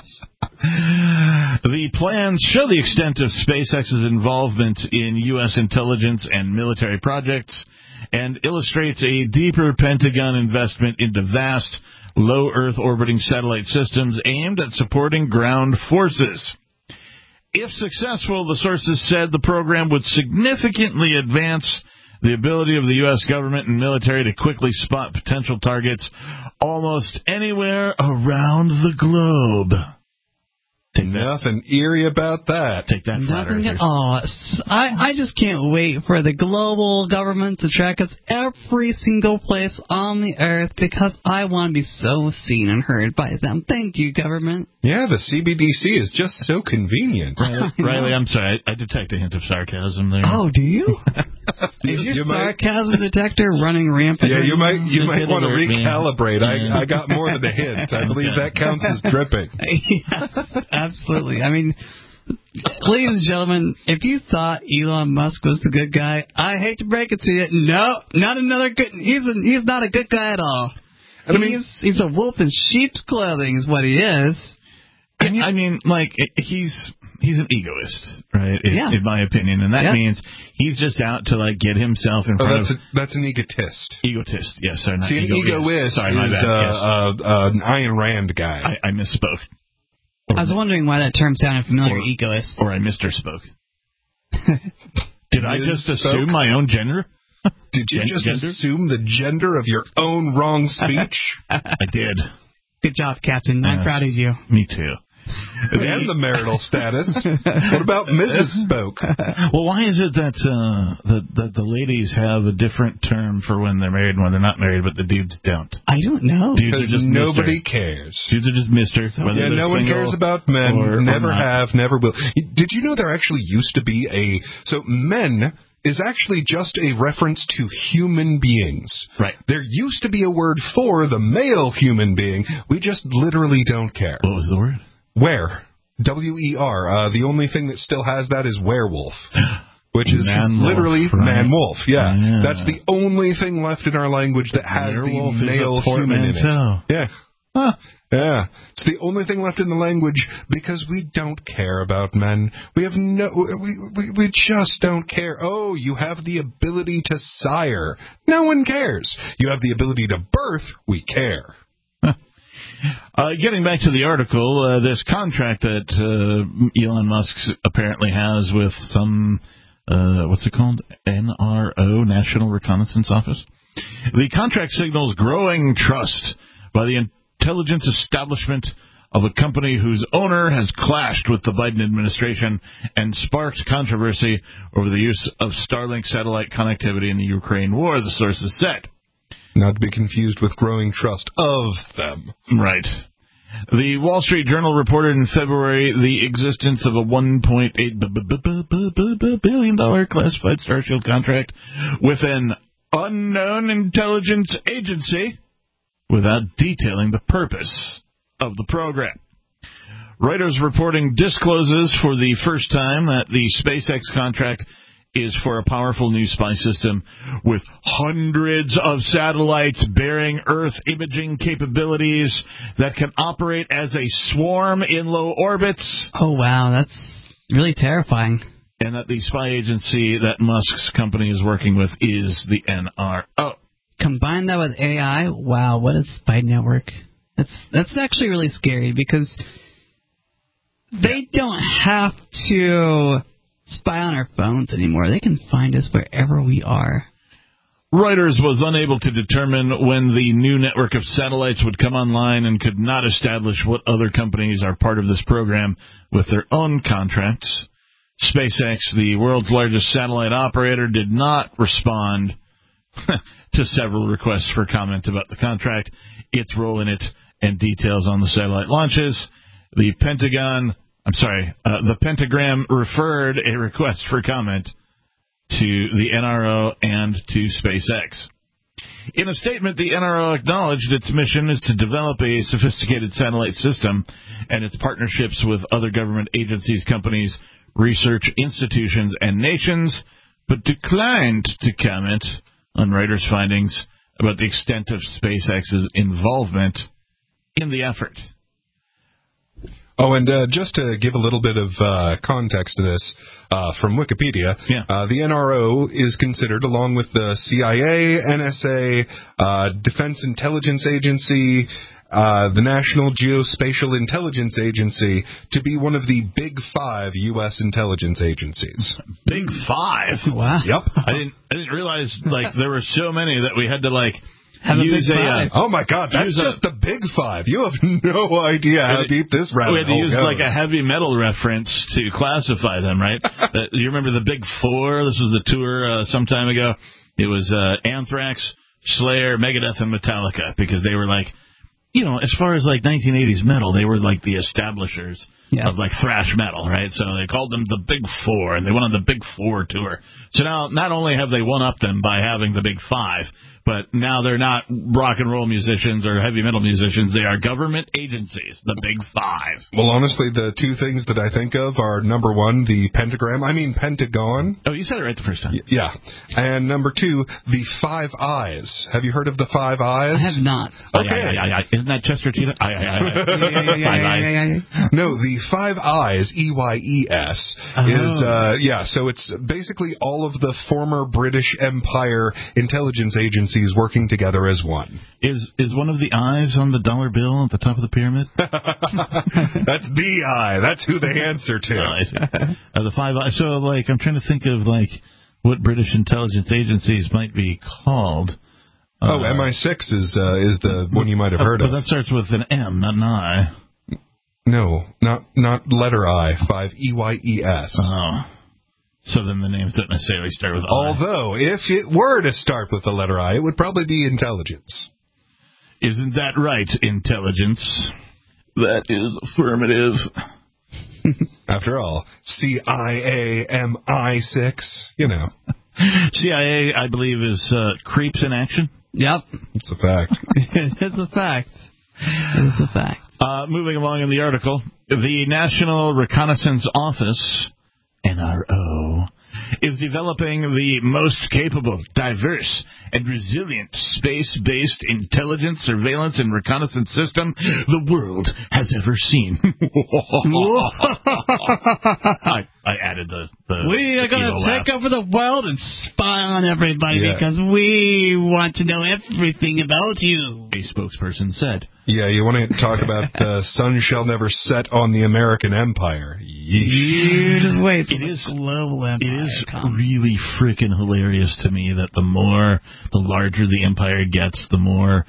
C: The plans show the extent of SpaceX's involvement in U S intelligence and military projects and illustrates a deeper Pentagon investment into vast, low Earth orbiting satellite systems aimed at supporting ground forces. If successful, the sources said the program would significantly advance the ability of the U S government and military to quickly spot potential targets almost anywhere around the globe.
E: Take Nothing that. eerie about that.
C: Take that,
D: Nothing at all. I, I just can't wait for the global government to track us every single place on the earth because I want to be so seen and heard by them. Thank you, government.
E: Yeah, the C B D C is just so convenient.
C: Riley, Riley I'm sorry. I, I detect a hint of sarcasm there.
D: Oh, do you? Is your you sarcasm might, detector running rampant?
E: Yeah, you might you might want to recalibrate. I, I got more than a hint. I believe okay. that counts as dripping.
D: Yes, absolutely. I mean, ladies and gentlemen, if you thought Elon Musk was the good guy, I hate to break it to you. No, not another good. He's a, he's not a good guy at all. I mean, he's he's a wolf in sheep's clothing, is what he is.
C: I mean, like, he's he's an egoist, right, in,
D: yeah.
C: in my opinion. And that
D: yeah.
C: means he's just out to, like, get himself in
E: oh,
C: front
E: that's
C: of...
E: A, that's an egotist.
C: Egotist, yes. Sorry, not
E: See, an
C: egoist.
E: egoist
C: Sorry, my
E: is
C: bad.
E: Uh,
C: yes.
E: uh, uh, an Ayn Rand guy.
C: I, I misspoke.
D: Or I was wondering why that term sounded familiar,
C: or,
D: egoist.
C: Or I misspoke. Did I just assume my own gender?
E: Did you
C: Gen-
E: just
C: gender?
E: assume the gender of your own wrong speech?
C: I did.
D: Good job, Captain. I'm
C: uh,
D: proud of you.
C: Me too.
E: And the marital status. What about Missus Spoke?
C: Well, why is it that, uh, that that the ladies have a different term for when they're married and when they're not married, but the dudes don't?
D: I don't know.
E: Because nobody Mister. cares.
C: Dudes are just Mister
E: Yeah, no one cares about men. Or, never or have, never will. Did you know there actually used to be a... So men is actually just a reference to human beings.
C: Right.
E: There used to be a word for the male human being. We just literally don't care.
C: What was the word?
E: Were. W E R. Uh, the only thing that still has that is werewolf. Which is man literally wolf, right? man-wolf. Yeah. yeah. That's the only thing left in our language that has werewolf the male human in it. Yeah. Huh. Yeah. It's the only thing left in the language because we don't care about men. We have no... We, we, we just don't care. Oh, you have the ability to sire. No one cares. You have the ability to birth. We care.
C: Uh, getting back to the article, uh, this contract that uh, Elon Musk apparently has with some, uh, what's it called? N R O, National Reconnaissance Office. The contract signals growing trust by the intelligence establishment of a company whose owner has clashed with the Biden administration and sparked controversy over the use of Starlink satellite connectivity in the Ukraine war, the sources said.
E: Not to be confused with growing trust of them.
C: Right. The Wall Street Journal reported in February the existence of a one point eight billion dollars classified Starshield contract with an unknown intelligence agency without detailing the purpose of the program. Reuters reporting discloses for the first time that the SpaceX contract is for a powerful new spy system with hundreds of satellites bearing Earth imaging capabilities that can operate as a swarm in low orbits.
D: Oh, wow, that's really terrifying.
C: And that the spy agency that Musk's company is working with is the N R O.
D: Combine that with A I, wow, what a spy network. That's, that's actually really scary because they don't have to spy on our phones anymore. They can find us wherever we are.
C: Reuters was unable to determine when the new network of satellites would come online and could not establish what other companies are part of this program with their own contracts. SpaceX, the world's largest satellite operator, did not respond to several requests for comment about the contract, its role in it, and details on the satellite launches. The Pentagon... I'm sorry, uh, the Pentagram referred a request for comment to the N R O and to SpaceX. In a statement, the N R O acknowledged its mission is to develop a sophisticated satellite system and its partnerships with other government agencies, companies, research institutions, and nations, but declined to comment on Reuters' findings about the extent of SpaceX's involvement in the effort.
E: Oh, and uh, just to give a little bit of uh, context to this, uh, from Wikipedia,
C: yeah.
E: uh, the N R O is considered, along with the C I A, N S A, uh, Defense Intelligence Agency, uh, the National Geospatial Intelligence Agency, to be one of the Big Five U S intelligence agencies.
C: Big Five?
D: Wow.
E: Yep.
C: I didn't, I didn't realize, like, there were so many that we had to, like...
D: Have
C: use
D: a big
C: a,
D: five.
E: Uh, oh my God, that's just a, the big five. You have no idea how deep this rabbit hole
C: goes. We had to use
E: goes.
C: like a heavy metal reference to classify them, right? uh, you remember the Big Four? This was the tour uh, some time ago. It was uh, Anthrax, Slayer, Megadeth, and Metallica, because they were like, you know, as far as like nineteen eighties metal, they were like the establishers yeah. of like thrash metal, right? So they called them the Big Four, and they went on the Big Four tour. So now, not only have they one-upped them by having the Big Five, but now they're not rock and roll musicians or heavy metal musicians. They are government agencies, the Big Five.
E: Well, honestly, the two things that I think of are, number one, the pentagram. I mean, Pentagon.
C: Oh, you said it right the first time.
E: Y- yeah. And number two, the Five Eyes. Have you heard of the Five Eyes?
D: I have not.
C: Okay. Aye, aye, aye, aye. Isn't that Chester Cheetah? Aye, aye, aye, aye. Five Eyes.
E: No, the Five Eyes, E Y E S,
D: oh.
E: is, uh, yeah, so it's basically all of the former British Empire intelligence agencies working together as one.
C: Is is one of the eyes on the dollar bill at the top of the pyramid?
E: That's the eye. That's who they answer to.
C: Oh, I see. Uh, the five eyes. So, like, I'm trying to think of, like, what British intelligence agencies might be called.
E: Oh,
C: uh,
E: M I six is uh, is the one you might have heard
C: but
E: of.
C: But that starts with an M, not an I.
E: No, not not letter I. Five E Y E S.
C: Oh. So then the names don't necessarily start with I.
E: Although, if it were to start with the letter I, it would probably be intelligence.
C: Isn't that right, intelligence? That is affirmative.
E: After all, C I A M I six, you know.
C: C I A, I believe, is uh, creeps in action.
D: Yep.
E: It's a fact.
D: It's a fact. It's a fact.
C: Uh, moving along in the article, the National Reconnaissance Office, N R O, is developing the most capable, diverse, and resilient space-based intelligence, surveillance, and reconnaissance system the world has ever seen. I, I added the, the
D: We are going to take
C: laugh.
D: over the world and spy on everybody
E: Yeah.
D: because we want to know everything about you.
C: A spokesperson said.
E: Yeah, you want to talk about uh, sun shall never set on the American empire. Yeesh.
D: You just wait.
C: It is
D: global empire.
C: It is
D: come.
C: really freaking hilarious to me that the more, the larger the empire gets, the more,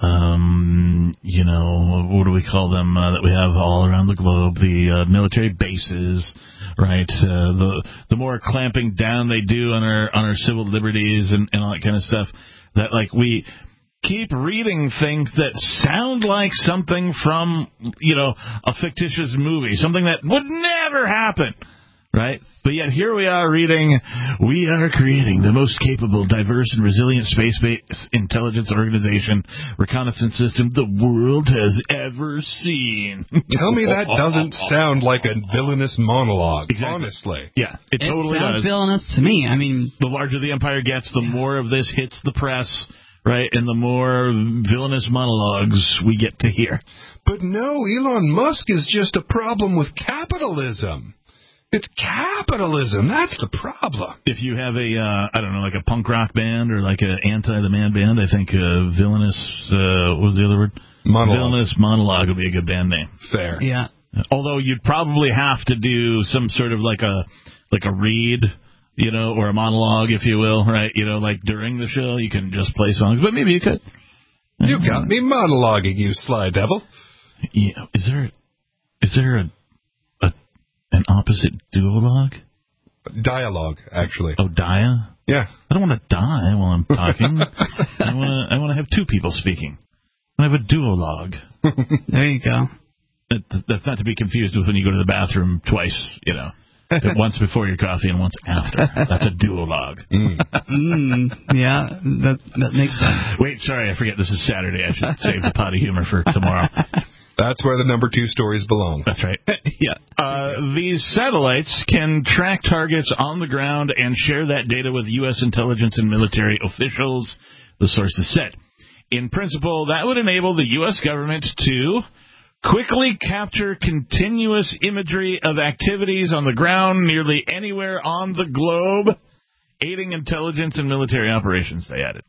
C: um, you know, what do we call them uh, that we have all around the globe? The uh, military bases, right? Uh, the the more clamping down they do on our on our civil liberties and, and all that kind of stuff. That like we keep reading things that sound like something from, you know, a fictitious movie, something that would never happen, right? But yet here we are reading, we are creating the most capable, diverse, and resilient space-based intelligence organization, reconnaissance system the world has ever seen.
E: Tell me that doesn't sound like a villainous monologue,
C: Exactly.
E: honestly.
C: Yeah, it,
D: It
C: totally
D: sounds
C: does.
D: villainous to me. I mean,
C: The larger the empire gets, the more of this hits the press, right? And the more villainous monologues we get to hear.
E: But no, Elon Musk is just a problem with capitalism. It's capitalism. That's the problem.
C: If you have a, uh, I don't know, like a punk rock band or like an anti-the-man band, I think uh, villainous, uh, what was the other word?
E: Monologue.
C: Villainous monologue would be a good band name.
E: Fair.
D: yeah.
C: Although you'd probably have to do some sort of like a, like a read, you know, or a monologue, if you will, right? You know, like during the show, you can just play songs, but maybe you could.
E: You got me monologuing, you sly devil.
C: Yeah. Is there, is there a, a an opposite duologue?
E: Dialogue, actually.
C: Oh, dia?
E: Yeah.
C: I don't want to die while I'm talking. I want to. I want to have two people speaking. I have a duologue.
D: There you go.
C: That, that's not to be confused with when you go to the bathroom twice. You know, once before your coffee and once after. That's a duologue.
E: Mm.
D: Mm, yeah, that that makes sense.
C: Wait, sorry, I forget. This is Saturday. I should save the potty humor for tomorrow.
E: That's where the number two stories belong.
C: That's right. Yeah. Uh, these satellites can track targets on the ground and share that data with U S intelligence and military officials, the sources said. In principle, that would enable the U S government to quickly capture continuous imagery of activities on the ground nearly anywhere on the globe, aiding intelligence and military operations, they added.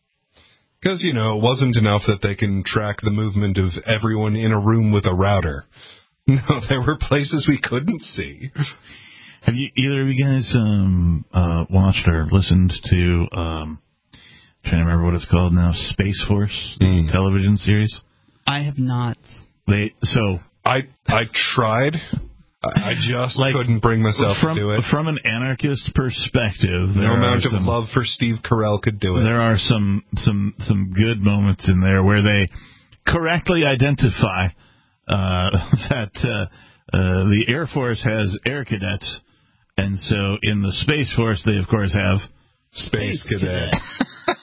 E: Because, you know, it wasn't enough that they can track the movement of everyone in a room with a router. No, there were places we couldn't see.
C: Have you either of you guys um, uh, watched or listened to, um, I'm trying to remember what it's called now, Space Force, the
E: Mm.
C: television series?
D: I have not.
C: They so
E: I I tried. I just
C: like,
E: couldn't bring myself
C: from,
E: to do it.
C: From an anarchist perspective, there
E: No amount
C: are
E: of
C: some,
E: love for Steve Carell could do it.
C: There are some some some good moments in there where they correctly identify uh, that uh, uh, the Air Force has air cadets, and so in the Space Force they of course have
E: Space,
D: Space
E: cadets.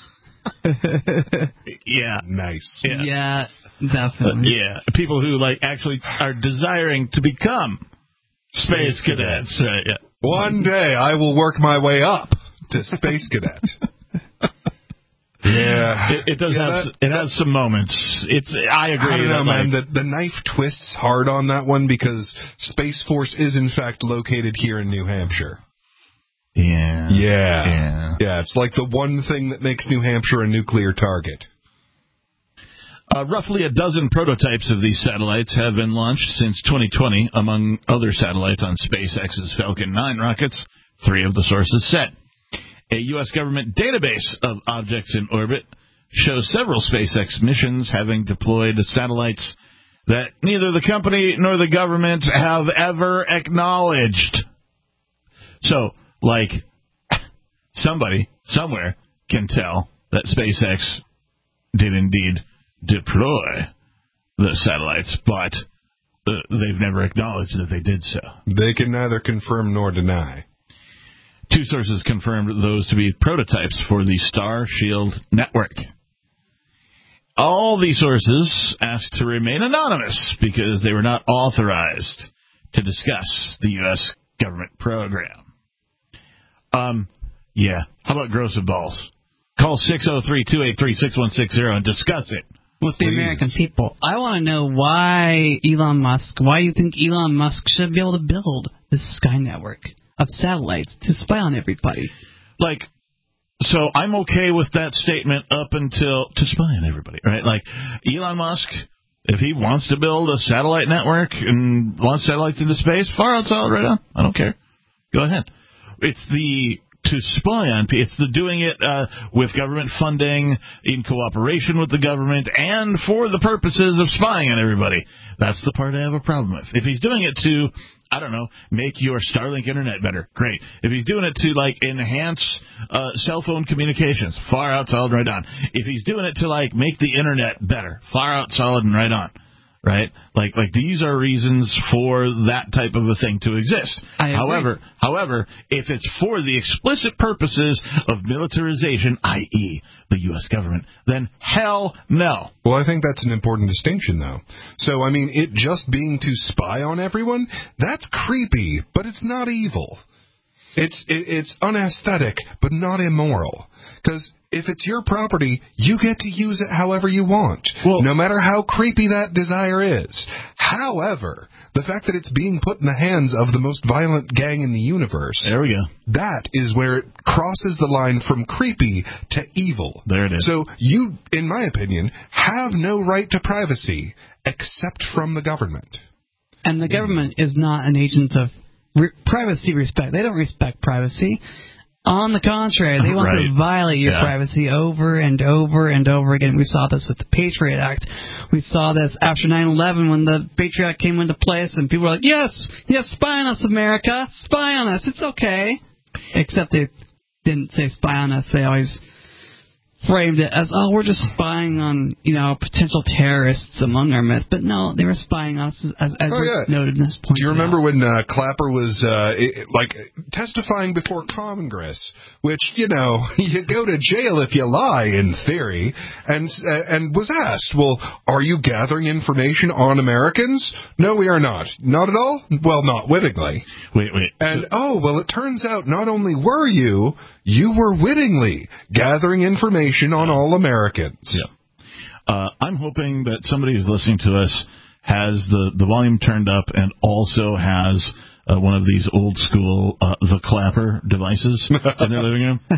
C: yeah,
E: Nice.
C: yeah,
D: Yeah,
C: Uh,
D: definitely.
C: yeah, people who like actually are desiring to become space,
E: Space
C: cadets.
E: cadets.
C: Right, yeah.
E: One day I will work my way up to Space Cadet. Yeah.
C: It, it does
E: Yeah,
C: have
E: that-
C: it has some moments. It's I agree.
E: I don't know,
C: that,
E: man.
C: like,
E: The, the knife twists hard on that one because Space Force is, in fact, located here in New Hampshire.
C: yeah,
E: Yeah.
C: yeah.
E: Yeah, it's like the one thing that makes New Hampshire a nuclear target.
C: Uh, roughly a dozen prototypes of these satellites have been launched since twenty twenty, among other satellites on SpaceX's Falcon nine rockets, three of the sources said. A U S government database of objects in orbit shows several SpaceX missions having deployed satellites that neither the company nor the government have ever acknowledged. So, like, somebody, somewhere, can tell that SpaceX did indeed deploy the satellites, but uh, they've never acknowledged that they did so.
E: They can neither confirm nor deny.
C: Two sources confirmed those to be prototypes for the Starshield network. All these sources asked to remain anonymous because they were not authorized to discuss the U S government program. Um, yeah, how about gross of balls? Call six oh three, two eight three, six one six zero and discuss it.
D: With the
C: Please.
D: American people. I want to know why Elon Musk, why you think Elon Musk should be able to build this Sky network of satellites to spy on everybody.
C: Like, so I'm okay with that statement up until, to spy on everybody, right? Like, Elon Musk, if he wants to build a satellite network and launch satellites into space, far out solid right on. I don't care. Go ahead. It's the to spy on people. It's the doing it uh, with government funding, in cooperation with the government, and for the purposes of spying on everybody. That's the part I have a problem with. If he's doing it to, I don't know, make your Starlink internet better, great. If he's doing it to, like, enhance uh, cell phone communications, far out, solid, right on. If he's doing it to, like, make the internet better, far out, solid, and right on. Right? Like, like these are reasons for that type of a thing to exist.
D: I agree.
C: However, however, if it's for the explicit purposes of militarization, that is the U S government, then hell no.
E: Well, I think that's an important distinction, though. So, I mean, it just being to spy on everyone, that's creepy, but it's not evil. It's it, it's unaesthetic, but not immoral. Because if it's your property, you get to use it however you want, well, no matter how creepy that desire is. However, the fact that it's being put in the hands of the most violent gang in the universe,
C: there we go.
E: That is where it crosses the line from creepy to evil.
C: There it is.
E: So you, in my opinion, have no right to privacy except from the government.
D: And the government is not an agent of re- privacy respect. They don't respect privacy. On the contrary, they want right. to violate your yeah. privacy over and over and over again. We saw this with the Patriot Act. We saw this after nine eleven when the Patriot Act came into place, and people were like, yes, yes, spy on us, America. Spy on us. It's okay. Except they didn't say spy on us. They always framed it as, oh, we're just spying on, you know, potential terrorists among our midst. But no, they were spying on us, as, as
E: oh, yeah.
D: noted in this point.
E: Do you remember
D: out.
E: when uh, Clapper was, uh, it, like, testifying before Congress, which, you know, you go to jail if you lie, in theory, and uh, and was asked, well, are you gathering information on Americans? No, we are not. Not at all? Well, not wittingly.
C: Wait, wait.
E: And,
C: so-
E: oh, well, it turns out not only were you, you were wittingly gathering information on all Americans.
C: Yeah. Uh, I'm hoping that somebody who's listening to us has the, the volume turned up and also has uh, one of these old school uh, the clapper devices in their living room.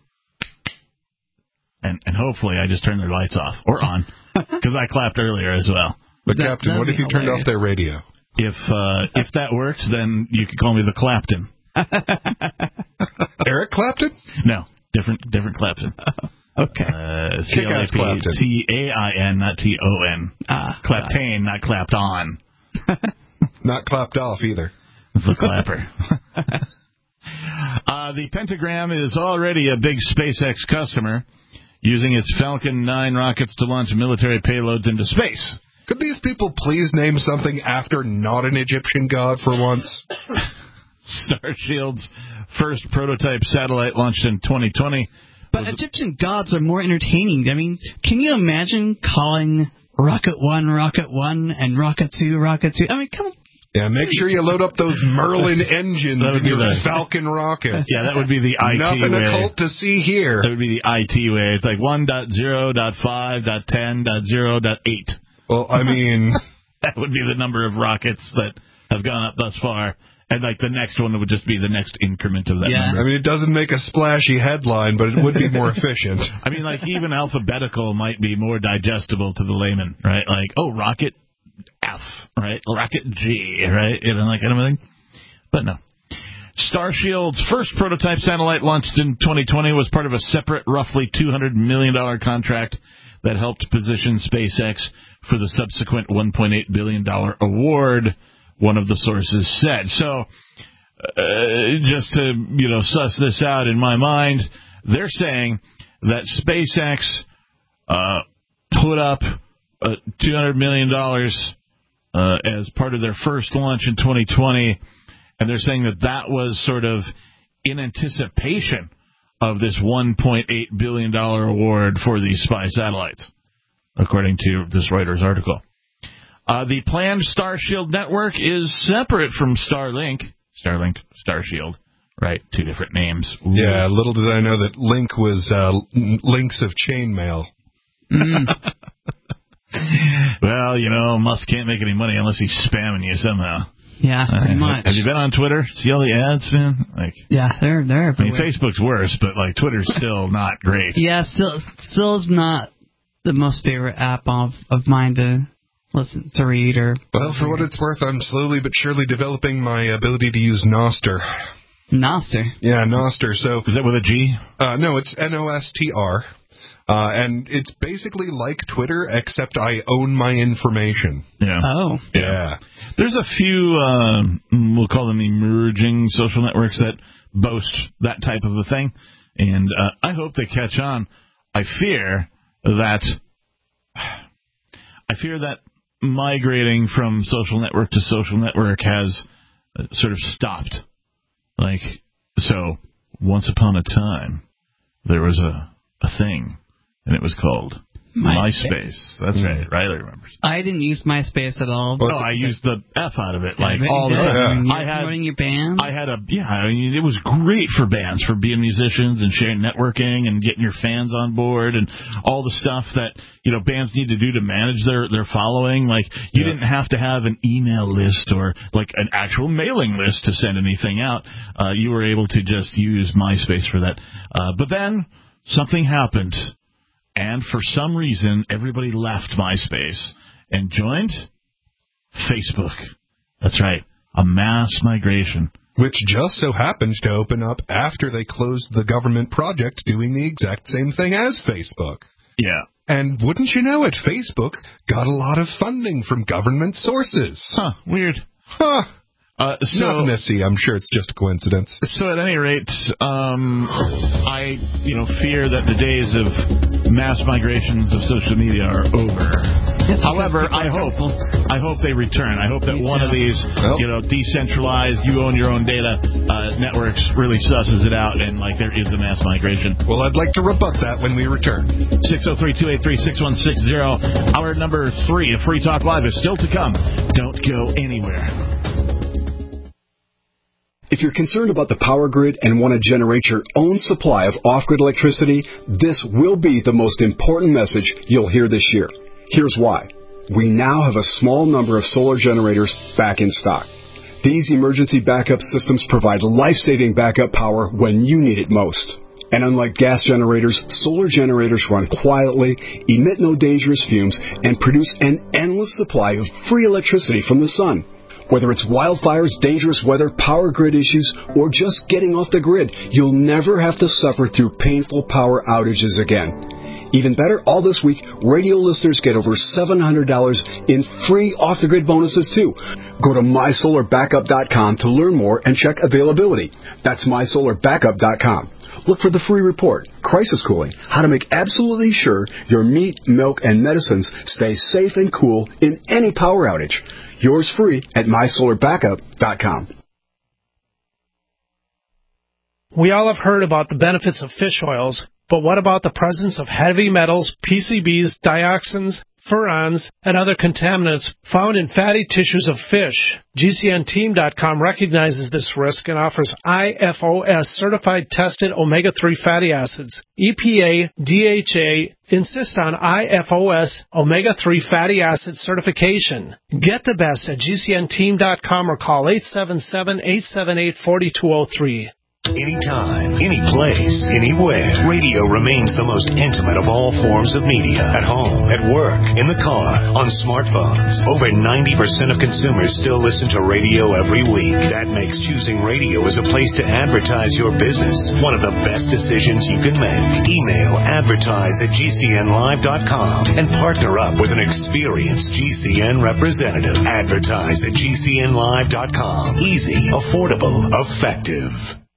C: And and hopefully I just turned their lights off or on because I clapped earlier as well.
E: But that, Captain, what if you hilarious. turned off their radio?
C: If uh, if that works, then you could call me the Clapton.
E: Eric Clapton?
C: No, different different Clapton.
D: Okay.
C: Uh, C L A P T A I N, not T O N.
D: Ah,
C: Claptain, not clapped on.
E: Not clapped off either.
C: The clapper. uh, the Pentagram is already a big SpaceX customer, using its Falcon nine rockets to launch military payloads into space.
E: Could these people please name something after not an Egyptian god for once?
C: Starshield's first prototype satellite launched in twenty twenty.
D: But Egyptian gods are more entertaining. I mean, can you imagine calling Rocket one, Rocket one, and Rocket two, Rocket two? I mean, come on.
E: Yeah, make sure you load up those Merlin engines in your the, Falcon rockets.
C: Yeah, that would be the I T
E: Nothing
C: way.
E: Nothing occult to see here.
C: That would be the I T way. It's like one point zero point five point ten point zero point eight.
E: Well, I mean...
C: that would be the number of rockets that have gone up thus far. And, like, the next one would just be the next increment of that
E: yeah.
C: number.
E: I mean, it doesn't make a splashy headline, but it would be more efficient.
C: I mean, like, even alphabetical might be more digestible to the layman, right? Like, oh, Rocket F, right? Rocket G, right? You know, like, anything. But no. Starshield's first prototype satellite launched in twenty twenty was part of a separate, roughly two hundred million dollars contract that helped position SpaceX for the subsequent one point eight billion dollars award, one of the sources said. So, uh, just to, you know, suss this out in my mind, they're saying that SpaceX uh, put up uh, two hundred million dollars uh, as part of their first launch in twenty twenty, and they're saying that that was sort of in anticipation of this one point eight billion dollars award for these spy satellites, according to this Reuters article. Uh, the planned Starshield network is separate from Starlink. Starlink, Starshield, right? Two different names. Ooh.
E: Yeah, little did I know that Link was uh, links of chainmail.
C: Mm. Well, you know, Musk can't make any money unless he's spamming you somehow.
D: Yeah, pretty uh, much.
C: Have you been on Twitter? See all the ads, man? Like,
D: yeah, they're they're.
C: I mean, Facebook's worse, but like Twitter's still not great.
D: Yeah, still still is not the most favorite app of of mine to listen to read or.
E: Well, for what it's worth, I'm slowly but surely developing my ability to use Nostr.
D: Nostr.
E: Yeah, Nostr. So
C: is that with a G?
E: Uh, no, it's N O S T R. Uh, and it's basically like Twitter, except I own my information.
C: Yeah.
D: Oh.
E: Yeah.
C: There's a few, uh, we'll call them emerging social networks that boast that type of a thing. And uh, I hope they catch on. I fear that, I fear that migrating from social network to social network has uh, sort of stopped. Like, so, once upon a time, there was a, a thing. And it was called MySpace. MySpace. That's right. Riley remembers.
D: I didn't use MySpace at all.
C: Oh, I used the F out of it, like all the time.
D: Yeah.
C: I had
D: promoting your band.
C: I had a yeah. I mean, it was great for bands, for being musicians and sharing networking and getting your fans on board and all the stuff that you know bands need to do to manage their their following. Like you yeah. didn't have to have an email list or like an actual mailing list to send anything out. Uh, you were able to just use MySpace for that. Uh, but then something happened. And for some reason, everybody left MySpace and joined Facebook. That's right, a mass migration.
E: Which just so happened to open up after they closed the government project doing the exact same thing as Facebook.
C: Yeah.
E: And wouldn't you know it, Facebook got a lot of funding from government sources.
C: Huh, weird.
E: Huh.
C: Uh, so,
E: Nothing to see. I'm sure it's just a coincidence.
C: So at any rate, um, I, you know, fear that the days of mass migrations of social media are over.
D: Yes,
C: However, I hope, I hope they return. I hope that one of these, well, you know, decentralized, you own your own data uh, networks really susses it out and like there is a mass migration.
E: Well, I'd like to rebut that when we return.
C: six oh three, two eight three, six one six zero. Hour number three of Free Talk Live is still to come. Don't go anywhere.
M: If you're concerned about the power grid and want to generate your own supply of off-grid electricity, this will be the most important message you'll hear this year. Here's why. We now have a small number of solar generators back in stock. These emergency backup systems provide life-saving backup power when you need it most. And unlike gas generators, solar generators run quietly, emit no dangerous fumes, and produce an endless supply of free electricity from the sun. Whether it's wildfires, dangerous weather, power grid issues, or just getting off the grid, you'll never have to suffer through painful power outages again. Even better, all this week, radio listeners get over seven hundred dollars in free off-the-grid bonuses, too. Go to my solar backup dot com to learn more and check availability. That's my solar backup dot com. Look for the free report, Crisis Cooling, how to make absolutely sure your meat, milk, and medicines stay safe and cool in any power outage. Yours free at my solar backup dot com.
H: We all have heard about the benefits of fish oils, but what about the presence of heavy metals, P C Bs, dioxins, furans, and other contaminants found in fatty tissues of fish? G C N team dot com recognizes this risk and offers I F O S-certified tested omega three fatty acids. E P A, D H A insist on I F O S omega three fatty acid certification. Get the best at G C N team dot com or call eight seven seven, eight seven eight, four two zero three.
N: Anytime, any place, anywhere. Radio remains the most intimate of all forms of media. At home, at work, in the car, on smartphones. Over ninety percent of consumers still listen to radio every week. That makes choosing radio as a place to advertise your business one of the best decisions you can make. Email advertise at G C N live dot com and partner up with an experienced G C N representative. Advertise at G C N live dot com. Easy, affordable, effective.